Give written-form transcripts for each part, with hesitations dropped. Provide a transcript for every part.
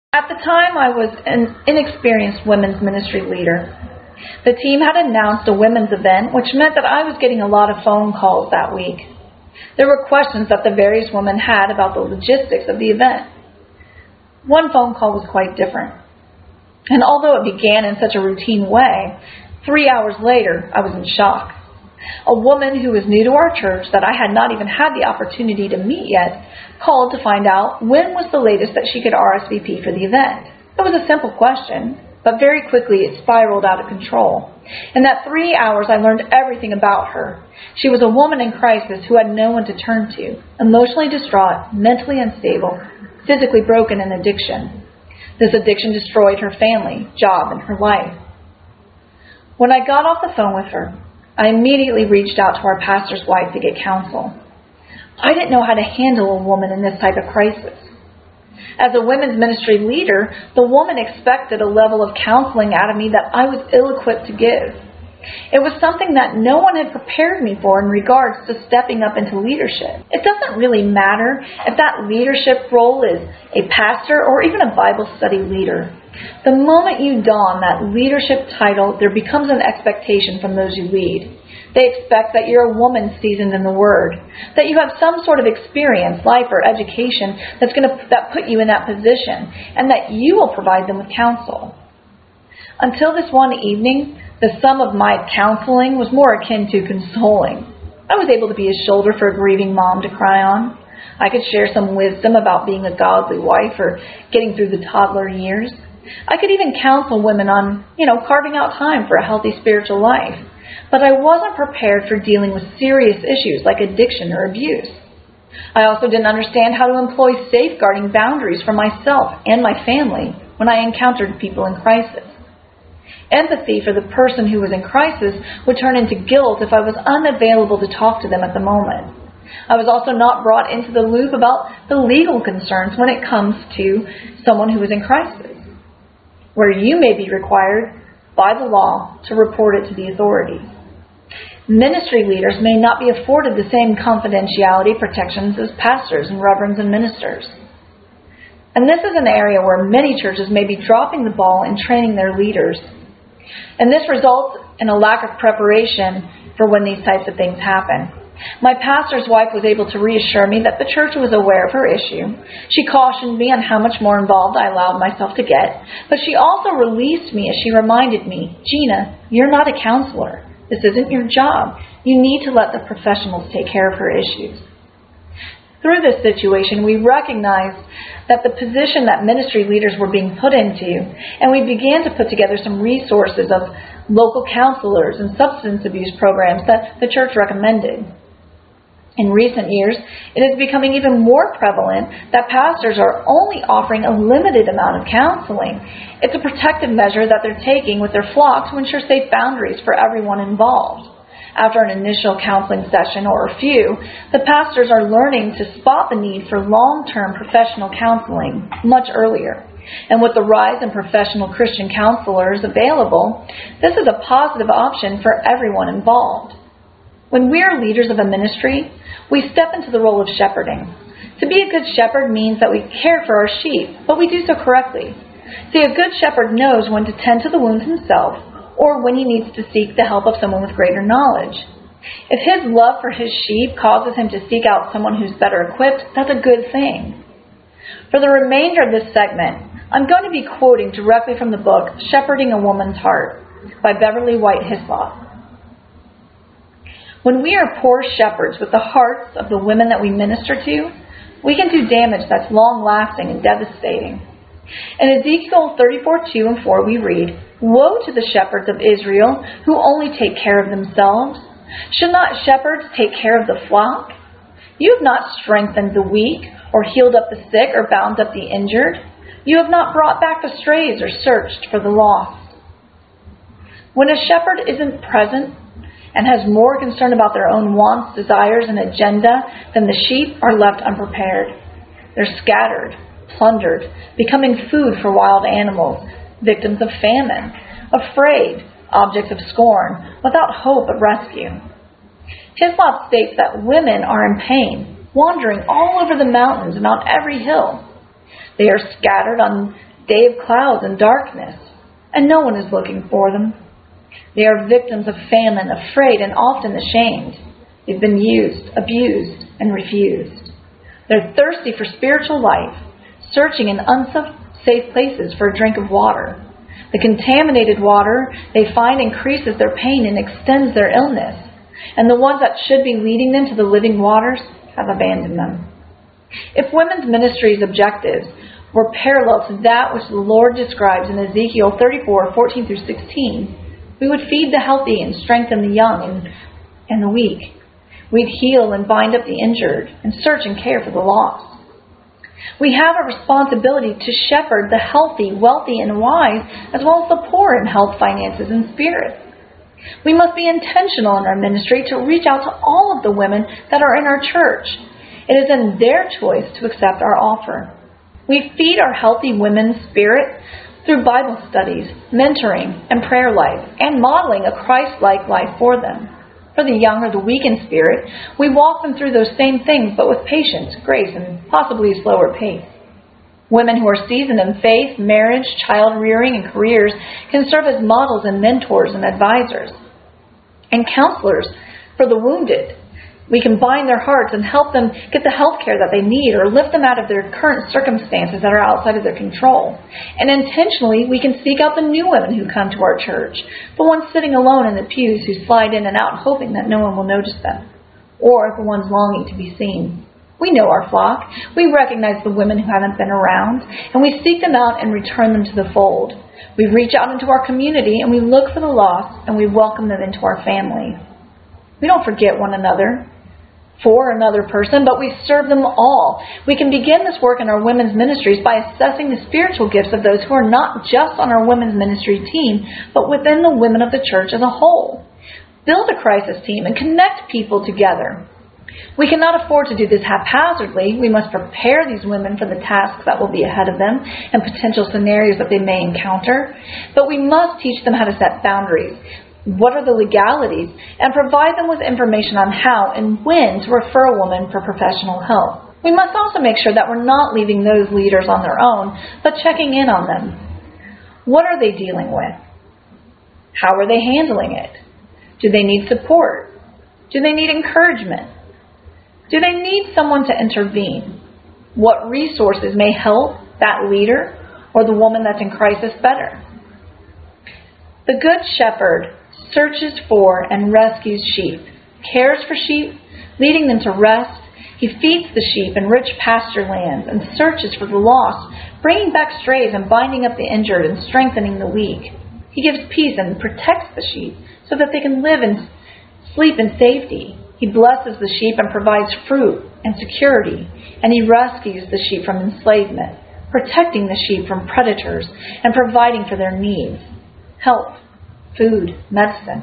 At the time, I was an inexperienced women's ministry leader. The team had announced a women's event, which meant that I was getting a lot of phone calls that week. There were questions that the various women had about the logistics of the event. One phone call was quite different. And although it began in such a routine way, 3 hours later, I was in shock. A woman who was new to our church that I had not even had the opportunity to meet yet called to find out when was the latest that she could RSVP for the event. It was a simple question, but very quickly it spiraled out of control. In that 3 hours, I learned everything about her. She was a woman in crisis who had no one to turn to, emotionally distraught, mentally unstable, physically broken in addiction. This addiction destroyed her family, job, and her life. When I got off the phone with her, I immediately reached out to our pastor's wife to get counsel. I didn't know how to handle a woman in this type of crisis. As a women's ministry leader, the woman expected a level of counseling out of me that I was ill-equipped to give. It was something that no one had prepared me for in regards to stepping up into leadership. It doesn't really matter if that leadership role is a pastor or even a Bible study leader. The moment you don that leadership title, there becomes an expectation from those you lead. They expect that you're a woman seasoned in the Word, that you have some sort of experience, life, or education that put you in that position, and that you will provide them with counsel. Until this one evening, the sum of my counseling was more akin to consoling. I was able to be a shoulder for a grieving mom to cry on. I could share some wisdom about being a godly wife or getting through the toddler years. I could even counsel women on, carving out time for a healthy spiritual life. But I wasn't prepared for dealing with serious issues like addiction or abuse. I also didn't understand how to employ safeguarding boundaries for myself and my family when I encountered people in crisis. Empathy for the person who was in crisis would turn into guilt if I was unavailable to talk to them at the moment. I was also not brought into the loop about the legal concerns when it comes to someone who is in crisis, where you may be required by the law to report it to the authorities. Ministry leaders may not be afforded the same confidentiality protections as pastors and reverends and ministers. And this is an area where many churches may be dropping the ball in training their leaders. And this results in a lack of preparation for when these types of things happen. My pastor's wife was able to reassure me that the church was aware of her issue. She cautioned me on how much more involved I allowed myself to get, but she also released me as she reminded me, Gina, you're not a counselor. This isn't your job. You need to let the professionals take care of her issues. Through this situation, we recognized that the position that ministry leaders were being put into, and we began to put together some resources of local counselors and substance abuse programs that the church recommended. In recent years, it is becoming even more prevalent that pastors are only offering a limited amount of counseling. It's a protective measure that they're taking with their flock to ensure safe boundaries for everyone involved. After an initial counseling session or a few, the pastors are learning to spot the need for long-term professional counseling much earlier. And with the rise in professional Christian counselors available, this is a positive option for everyone involved. When we are leaders of a ministry, we step into the role of shepherding. To be a good shepherd means that we care for our sheep, but we do so correctly. See, a good shepherd knows when to tend to the wounds himself, or when he needs to seek the help of someone with greater knowledge. If his love for his sheep causes him to seek out someone who's better equipped, that's a good thing. For the remainder of this segment, I'm going to be quoting directly from the book, Shepherding a Woman's Heart, by Beverly White Hislop. When we are poor shepherds with the hearts of the women that we minister to, we can do damage that's long-lasting and devastating. In Ezekiel 34:2 and 4 we read, Woe to the shepherds of Israel who only take care of themselves. Should not shepherds take care of the flock? You have not strengthened the weak, or healed up the sick, or bound up the injured. You have not brought back the strays, or searched for the lost. When a shepherd isn't present and has more concern about their own wants, desires, and agenda than the sheep, are left unprepared. They're scattered, plundered, becoming food for wild animals, victims of famine, afraid, objects of scorn, without hope of rescue. Hislop states that women are in pain, wandering all over the mountains and on every hill. They are scattered on day of clouds and darkness, and no one is looking for them. They are victims of famine, afraid and often ashamed. They've been used, abused, and refused. They're thirsty for spiritual life, searching in unsafe places for a drink of water. The contaminated water they find increases their pain and extends their illness, and the ones that should be leading them to the living waters have abandoned them. If women's ministry's objectives were parallel to that which the Lord describes in Ezekiel 34:14 through 16, we would feed the healthy and strengthen the young and the weak. We'd heal and bind up the injured and search and care for the lost. We have a responsibility to shepherd the healthy, wealthy, and wise, as well as the poor in health, finances, and spirit. We must be intentional in our ministry to reach out to all of the women that are in our church. It is in their choice to accept our offer. We feed our healthy women's spirit through Bible studies, mentoring, and prayer life, and modeling a Christ-like life for them. For the young or the weak in spirit, we walk them through those same things, but with patience, grace, and possibly a slower pace. Women who are seasoned in faith, marriage, child-rearing, and careers can serve as models and mentors and advisors. And counselors for the wounded. We can bind their hearts and help them get the health care that they need, or lift them out of their current circumstances that are outside of their control. And intentionally, we can seek out the new women who come to our church, the ones sitting alone in the pews who slide in and out hoping that no one will notice them, or the ones longing to be seen. We know our flock. We recognize the women who haven't been around, and we seek them out and return them to the fold. We reach out into our community, and we look for the lost, and we welcome them into our family. We don't forget one another for another person, but we serve them all. We can begin this work in our women's ministries by assessing the spiritual gifts of those who are not just on our women's ministry team, but within the women of the church as a whole. Build a crisis team and connect people together. We cannot afford to do this haphazardly. We must prepare these women for the tasks that will be ahead of them and potential scenarios that they may encounter. But we must teach them how to set boundaries. What are the legalities? And provide them with information on how and when to refer a woman for professional help. We must also make sure that we're not leaving those leaders on their own, but checking in on them. What are they dealing with? How are they handling it? Do they need support? Do they need encouragement? Do they need someone to intervene? What resources may help that leader or the woman that's in crisis better? The Good Shepherd searches for and rescues sheep, cares for sheep, leading them to rest. He feeds the sheep in rich pasture lands and searches for the lost, bringing back strays and binding up the injured and strengthening the weak. He gives peace and protects the sheep so that they can live and sleep in safety. He blesses the sheep and provides fruit and security, and he rescues the sheep from enslavement, protecting the sheep from predators and providing for their needs. Health, food, medicine.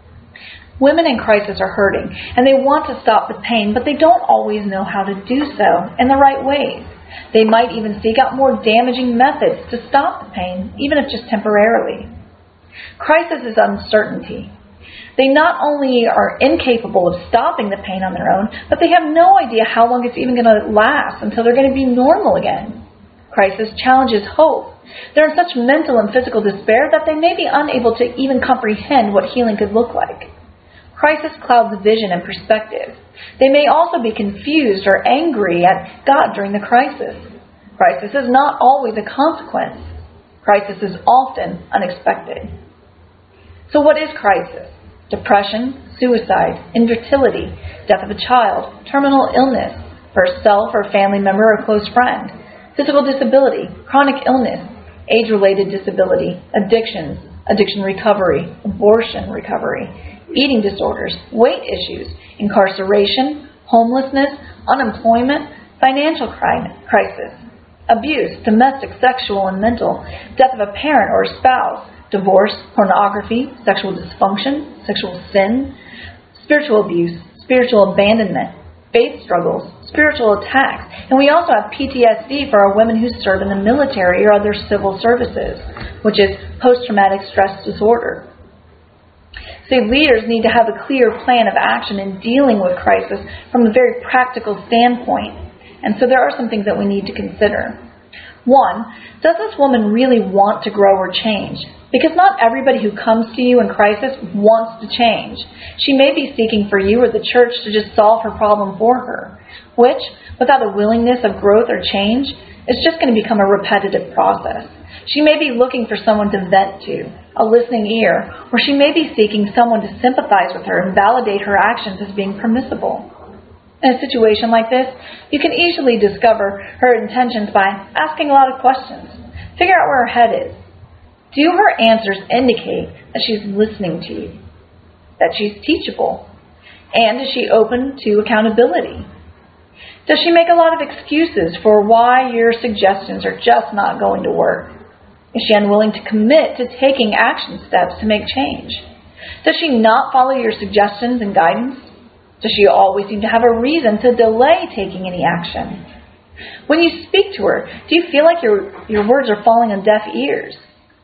Women in crisis are hurting, and they want to stop the pain, but they don't always know how to do so in the right ways. They might even seek out more damaging methods to stop the pain, even if just temporarily. Crisis is uncertainty. They not only are incapable of stopping the pain on their own, but they have no idea how long it's even going to last until they're going to be normal again. Crisis challenges hope. They're in such mental and physical despair that they may be unable to even comprehend what healing could look like. Crisis clouds vision and perspective. They may also be confused or angry at God during the crisis. Crisis is not always a consequence. Crisis is often unexpected. So what is crisis? Depression, suicide, infertility, death of a child, terminal illness for self or family member or close friend, physical disability, chronic illness, age-related disability, addictions, addiction recovery, abortion recovery, eating disorders, weight issues, incarceration, homelessness, unemployment, financial crisis, abuse, domestic, sexual, and mental, death of a parent or a spouse, divorce, pornography, sexual dysfunction, sexual sin, spiritual abuse, spiritual abandonment, faith struggles, spiritual attacks, and we also have PTSD for our women who serve in the military or other civil services, which is post-traumatic stress disorder. So leaders need to have a clear plan of action in dealing with crisis from a very practical standpoint, and so there are some things that we need to consider. 1, does this woman really want to grow or change? Because not everybody who comes to you in crisis wants to change. She may be seeking for you or the church to just solve her problem for her, which, without a willingness of growth or change, is just going to become a repetitive process. She may be looking for someone to vent to, a listening ear, or she may be seeking someone to sympathize with her and validate her actions as being permissible. In a situation like this, you can easily discover her intentions by asking a lot of questions. Figure out where her head is. Do her answers indicate that she's listening to you, that she's teachable, and is she open to accountability? Does she make a lot of excuses for why your suggestions are just not going to work? Is she unwilling to commit to taking action steps to make change? Does she not follow your suggestions and guidance? Does she always seem to have a reason to delay taking any action? When you speak to her, do you feel like your words are falling on deaf ears?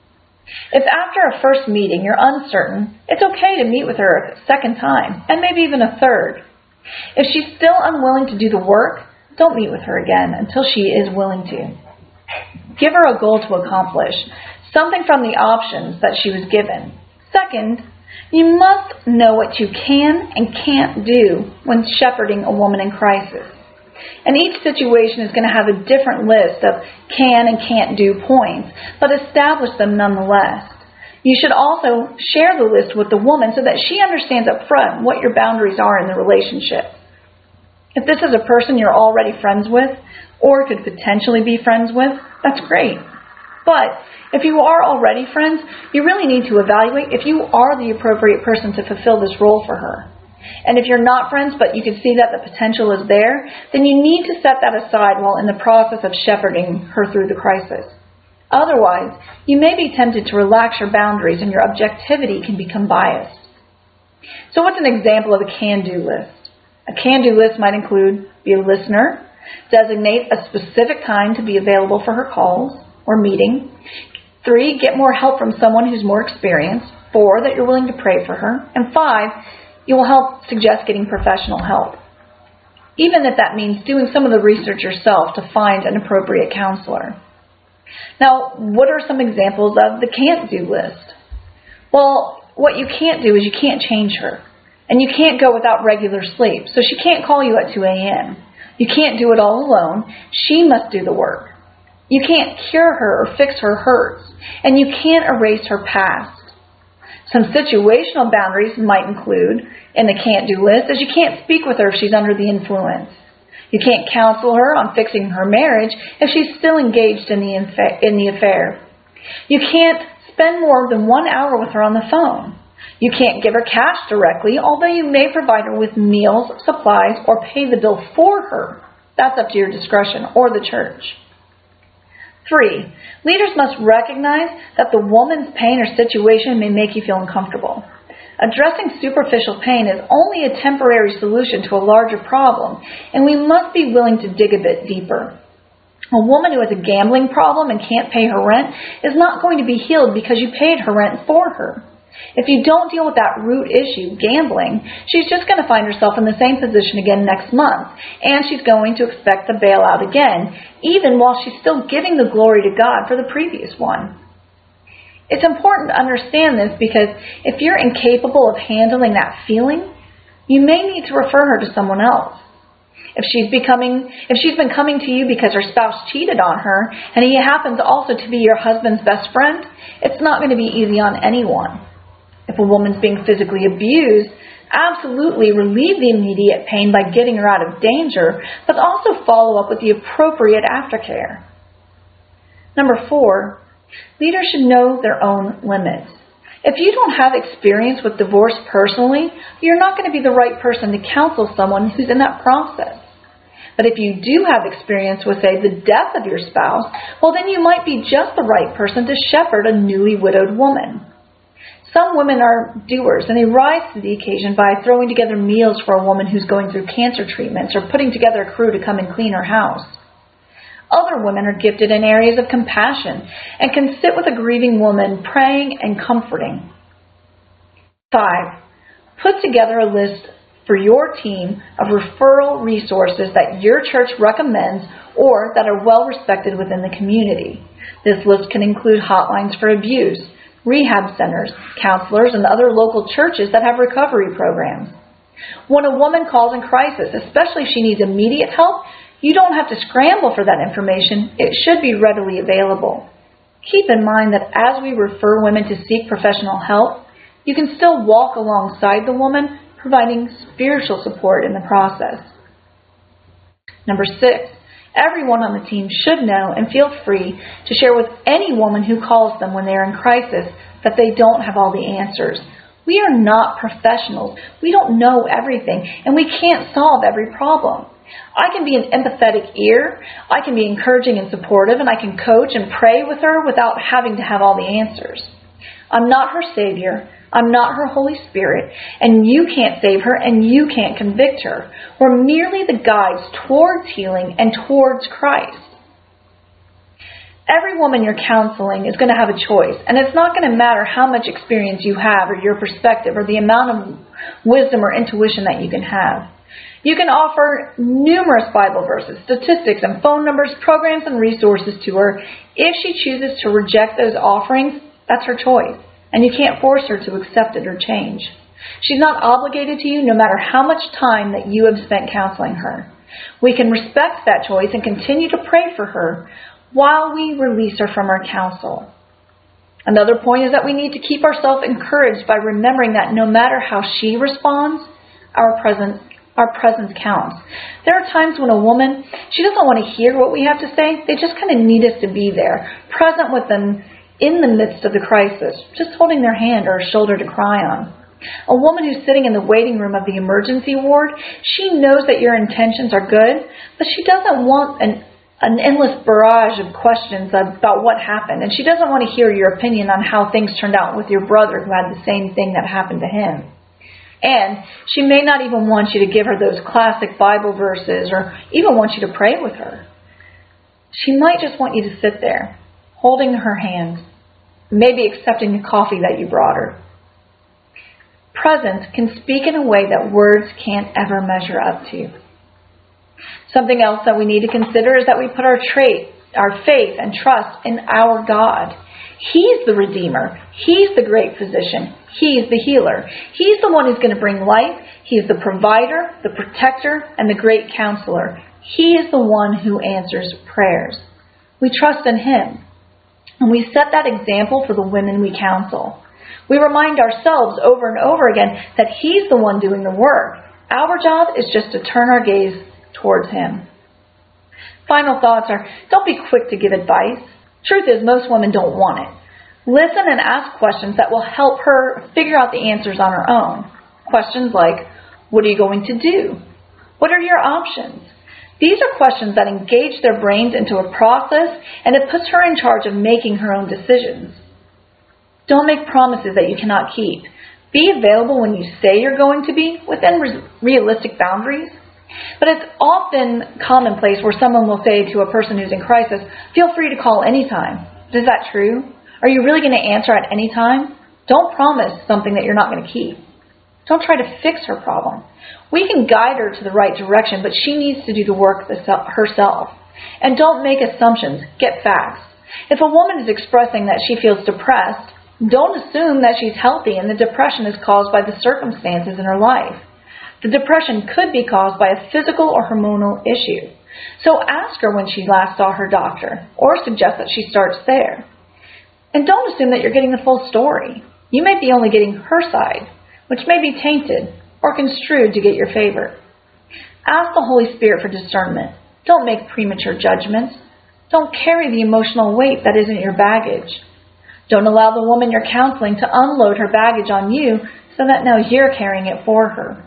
If after a first meeting you're uncertain, it's okay to meet with her a second time, and maybe even a third. If she's still unwilling to do the work, don't meet with her again until she is willing to. Give her a goal to accomplish, something from the options that she was given. Second, you must know what you can and can't do when shepherding a woman in crisis. And each situation is going to have a different list of can and can't do points, but establish them nonetheless. You should also share the list with the woman so that she understands up front what your boundaries are in the relationship. If this is a person you're already friends with, or could potentially be friends with, that's great. But if you are already friends, you really need to evaluate if you are the appropriate person to fulfill this role for her. And if you're not friends, but you can see that the potential is there, then you need to set that aside while in the process of shepherding her through the crisis. Otherwise, you may be tempted to relax your boundaries and your objectivity can become biased. So what's an example of a can-do list? A can-do list might include be a listener, designate a specific time to be available for her calls or meeting. 3, get more help from someone who's more experienced. 4, that you're willing to pray for her. And 5, you will help suggest getting professional help, even if that means doing some of the research yourself to find an appropriate counselor. Now, what are some examples of the can't-do list? Well, what you can't do is you can't change her. And you can't go without regular sleep, so she can't call you at 2 a.m. You can't do it all alone. She must do the work. You can't cure her or fix her hurts, and you can't erase her past. Some situational boundaries might include, in the can't-do list, is you can't speak with her if she's under the influence. You can't counsel her on fixing her marriage if she's still engaged in the affair. You can't spend more than 1 hour with her on the phone. You can't give her cash directly, although you may provide her with meals, supplies, or pay the bill for her. That's up to your discretion or the church. 3, leaders must recognize that the woman's pain or situation may make you feel uncomfortable. Addressing superficial pain is only a temporary solution to a larger problem, and we must be willing to dig a bit deeper. A woman who has a gambling problem and can't pay her rent is not going to be healed because you paid her rent for her. If you don't deal with that root issue, gambling, she's just going to find herself in the same position again next month, and she's going to expect the bailout again, even while she's still giving the glory to God for the previous one. It's important to understand this because if you're incapable of handling that feeling, you may need to refer her to someone else. If she's been coming to you because her spouse cheated on her, and he happens also to be your husband's best friend, it's not going to be easy on anyone. If a woman's being physically abused, absolutely relieve the immediate pain by getting her out of danger, but also follow up with the appropriate aftercare. Number 4, leaders should know their own limits. If you don't have experience with divorce personally, you're not going to be the right person to counsel someone who's in that process. But if you do have experience with, say, the death of your spouse, well, then you might be just the right person to shepherd a newly widowed woman. Some women are doers, and they rise to the occasion by throwing together meals for a woman who's going through cancer treatments or putting together a crew to come and clean her house. Other women are gifted in areas of compassion and can sit with a grieving woman, praying and comforting. 5, put together a list for your team of referral resources that your church recommends or that are well respected within the community. This list can include hotlines for abuse, rehab centers, counselors, and other local churches that have recovery programs. When a woman calls in crisis, especially if she needs immediate help, you don't have to scramble for that information. It should be readily available. Keep in mind that as we refer women to seek professional help, you can still walk alongside the woman, providing spiritual support in the process. Number 6, everyone on the team should know and feel free to share with any woman who calls them when they are in crisis that they don't have all the answers. We are not professionals. We don't know everything, and we can't solve every problem. I can be an empathetic ear, I can be encouraging and supportive, and I can coach and pray with her without having to have all the answers. I'm not her Savior, I'm not her Holy Spirit, and you can't save her and you can't convict her. We're merely the guides towards healing and towards Christ. Every woman you're counseling is going to have a choice, and it's not going to matter how much experience you have or your perspective or the amount of wisdom or intuition that you can have. You can offer numerous Bible verses, statistics, and phone numbers, programs, and resources to her. If she chooses to reject those offerings, that's her choice, and you can't force her to accept it or change. She's not obligated to you no matter how much time that you have spent counseling her. We can respect that choice and continue to pray for her while we release her from our counsel. Another point is that we need to keep ourselves encouraged by remembering that no matter how she responds, our presence counts. There are times when a woman, she doesn't want to hear what we have to say. They just kind of need us to be there, present with them in the midst of the crisis, just holding their hand or a shoulder to cry on. A woman who's sitting in the waiting room of the emergency ward, she knows that your intentions are good, but she doesn't want an endless barrage of questions about what happened, and she doesn't want to hear your opinion on how things turned out with your brother who had the same thing that happened to him. And she may not even want you to give her those classic Bible verses or even want you to pray with her. She might just want you to sit there, holding her hand, maybe accepting the coffee that you brought her. Presence can speak in a way that words can't ever measure up to. Something else that we need to consider is that we put our faith and trust in our God. He's the Redeemer. He's the great physician. He's the healer. He's the one who's going to bring life. He's the provider, the protector, and the great counselor. He is the one who answers prayers. We trust in Him. And we set that example for the women we counsel. We remind ourselves over and over again that He's the one doing the work. Our job is just to turn our gaze towards Him. Final thoughts are, don't be quick to give advice. Truth is, most women don't want it. Listen and ask questions that will help her figure out the answers on her own. Questions like, what are you going to do? What are your options? These are questions that engage their brains into a process, and it puts her in charge of making her own decisions. Don't make promises that you cannot keep. Be available when you say you're going to be, within realistic boundaries. But it's often commonplace where someone will say to a person who's in crisis, feel free to call anytime. Is that true? Are you really going to answer at any time? Don't promise something that you're not going to keep. Don't try to fix her problem. We can guide her to the right direction, but she needs to do the work herself. And don't make assumptions. Get facts. If a woman is expressing that she feels depressed, don't assume that she's healthy and the depression is caused by the circumstances in her life. The depression could be caused by a physical or hormonal issue. So ask her when she last saw her doctor, or suggest that she starts there. And don't assume that you're getting the full story. You may be only getting her side, which may be tainted or construed to get your favor. Ask the Holy Spirit for discernment. Don't make premature judgments. Don't carry the emotional weight that isn't your baggage. Don't allow the woman you're counseling to unload her baggage on you so that now you're carrying it for her.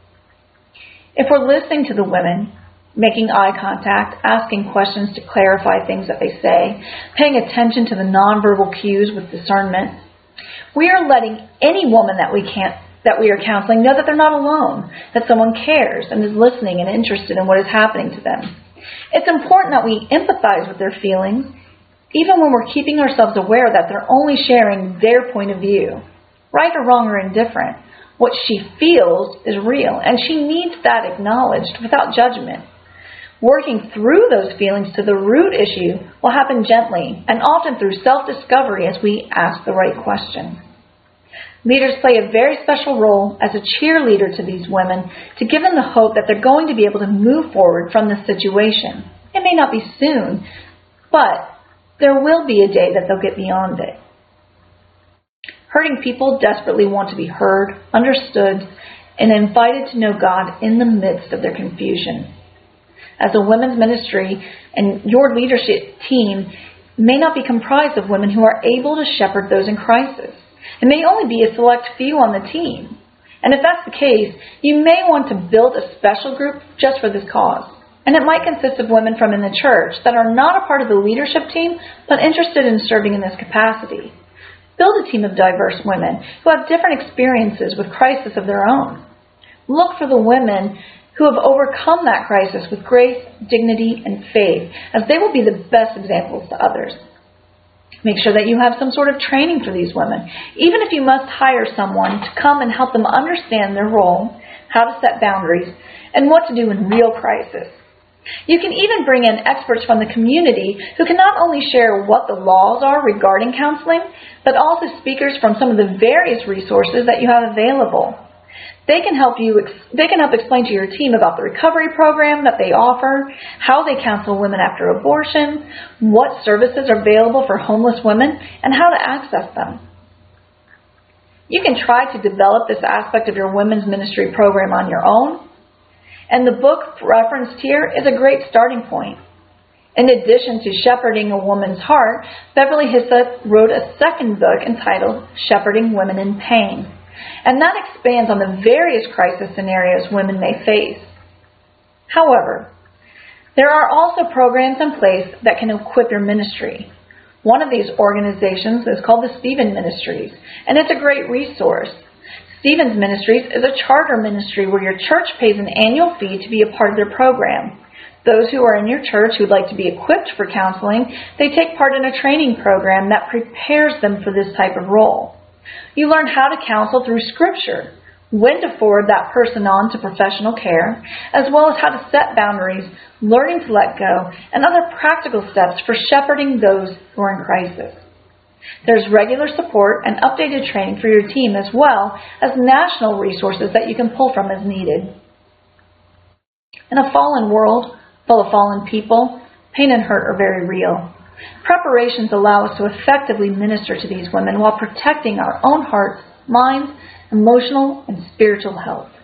If we're listening to the women, making eye contact, asking questions to clarify things that they say, paying attention to the nonverbal cues with discernment, we are letting any woman that we are counseling know that they're not alone, that someone cares and is listening and interested in what is happening to them. It's important that we empathize with their feelings, even when we're keeping ourselves aware that they're only sharing their point of view. Right or wrong or indifferent, What she feels is real, and she needs that acknowledged without judgment. Working through those feelings to the root issue will happen gently and often through self-discovery as we ask the right questions. Leaders play a very special role as a cheerleader to these women to give them the hope that they're going to be able to move forward from this situation. It may not be soon, but there will be a day that they'll get beyond it. Hurting people desperately want to be heard, understood, and invited to know God in the midst of their confusion. As a women's ministry, and your leadership team may not be comprised of women who are able to shepherd those in crisis. It may only be a select few on the team. And if that's the case, you may want to build a special group just for this cause. And it might consist of women from in the church that are not a part of the leadership team, but interested in serving in this capacity. Build a team of diverse women who have different experiences with crisis of their own. Look for the women who have overcome that crisis with grace, dignity, and faith, as they will be the best examples to others. Make sure that you have some sort of training for these women, even if you must hire someone to come and help them understand their role, how to set boundaries, and what to do in real crisis. You can even bring in experts from the community who can not only share what the laws are regarding counseling, but also speakers from some of the various resources that you have available. They can help explain to your team about the recovery program that they offer, how they counsel women after abortion, what services are available for homeless women, and how to access them. You can try to develop this aspect of your women's ministry program on your own, and the book referenced here is a great starting point. In addition to Shepherding a Woman's Heart, Beverly Hisseth wrote a second book entitled Shepherding Women in Pain. And that expands on the various crisis scenarios women may face. However, there are also programs in place that can equip your ministry. One of these organizations is called the Stephen Ministries, and it's a great resource. Stephen's Ministries is a charter ministry where your church pays an annual fee to be a part of their program. Those who are in your church who would like to be equipped for counseling, they take part in a training program that prepares them for this type of role. You learn how to counsel through Scripture, when to forward that person on to professional care, as well as how to set boundaries, learning to let go, and other practical steps for shepherding those who are in crisis. There's regular support and updated training for your team, as well as national resources that you can pull from as needed. In a fallen world full of fallen people, pain and hurt are very real. Preparations allow us to effectively minister to these women while protecting our own hearts, minds, emotional, and spiritual health.